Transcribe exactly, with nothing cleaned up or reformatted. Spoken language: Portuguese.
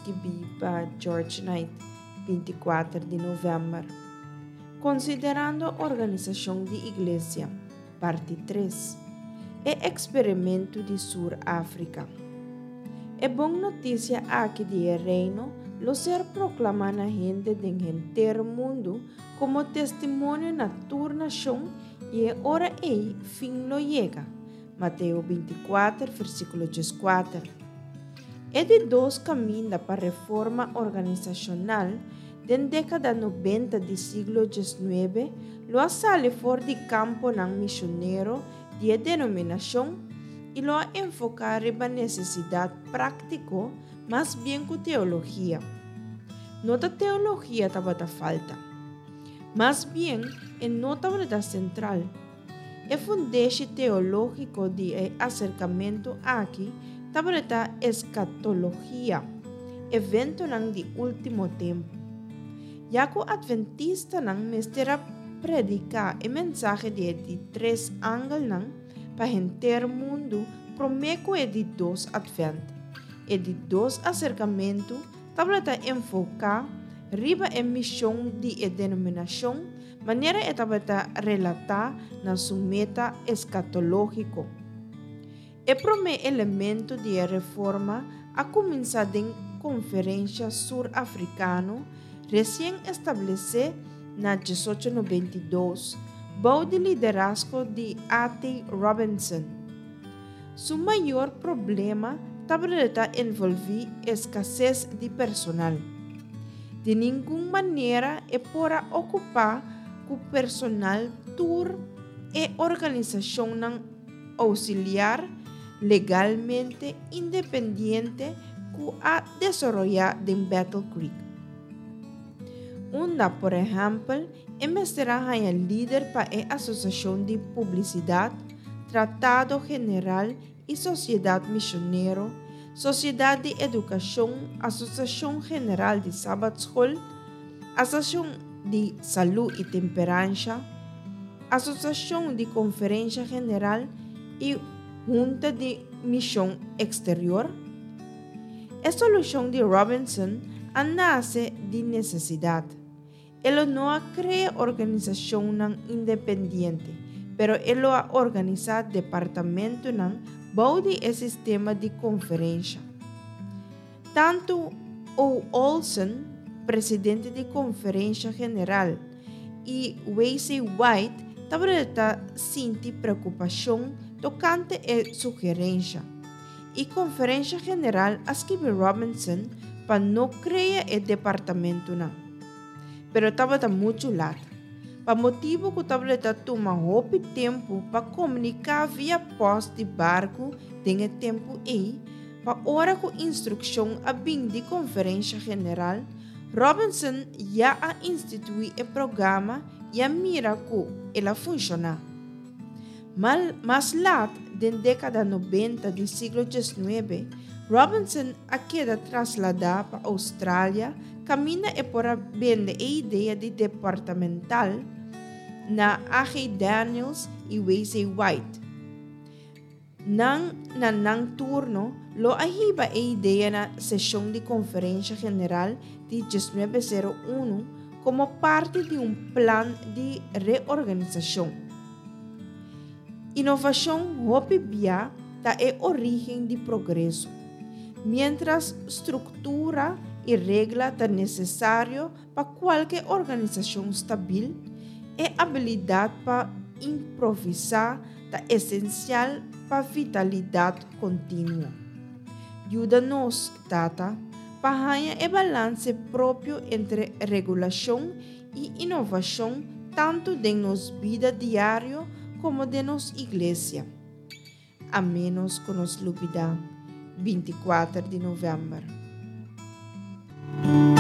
escrevi para George Knight, vinte e quatro de novembro. Considerando a organização de igreja, parte três. É experimento de Sur-África. É boa notícia aqui de reino, lo ser proclamar na gente do inteiro mundo como testemunho na tua nação e é hora aí fim lo chega. Mateus vinte e quatro, versículo quatro. É de dois caminhos para a reforma organizacional da década noventa do século dezenove, lo sale fora de campo ng missioneiro de denominação e lo enfocar na necessidade prática, mais bem que teologia. Nota teologia estava da falta, mas bem é nota da central. O fundamento teológico de acercamento aqui estava da escatologia, evento ng de último tempo. Já que o adventista ng mestera predicar o mensagem de, de três ângulos para o inteiro mundo, prometo é de dois advent. E de dois acercamento, estava da enfocar riba a missão de denominação, maneira estava da relatar na sua meta escatológico. O primeiro elemento de reforma a começar da Conferência Sur-Africana, recém-estabelecida na mil oitocentos e noventa e dois, bajo de liderazgo de A T Robinson. Seu maior problema estava envolver escassez de personal. De nenhuma maneira é para ocupar o personal tour e organização não auxiliar legalmente independente que a desenvolver em Battle Creek. Onda, por exemplo, é será a líder para a Associação de Publicidade, Tratado General e Sociedade Missioneira, Sociedade de Educação, Associação General de Sabbath School, Associação de Saúde e Temperança, Associação de Conferência General e Junta de Missão Exterior. A solução de Robinson nasce de necessidade. Ele não cria organização independente, pero ele organiza departamento bom de sistema de conferência. Tanto o Olsen, presidente de Conferência General, e W C White estavam sentindo preocupação tocante a sugerência. E Conferência General escreve Robinson para não criar o departamento não. Pero estava muito lado. Para motivo que estava tomando muito tempo para comunicar via post de barco tem tempo aí, para hora com instrução a bem de Conferência General, Robinson já a institui o programa e a mira que ela funciona. Mas lá, na década noventa do século dezenove, Robinson a queda trasladada para a Austrália, caminha e por vender a ideia de departamental na A G Daniels e W C White. Nang na nang turno, lo ahiba a ideia na sessão de Conferência General de mil novecentos e um como parte de um plano de reorganização. Inovação hopibia da é origem de progresso, mientras estrutura e regra é necessário para qualquer organização estável, e habilidade para improvisar é essencial para a vitalidade contínua. Ajuda-nos, Tata, para ganhar o balance próprio entre regulação e inovação, tanto em nossa vida diária como de nossa igreja. A menos que nos lupida, vinte e quatro de novembro.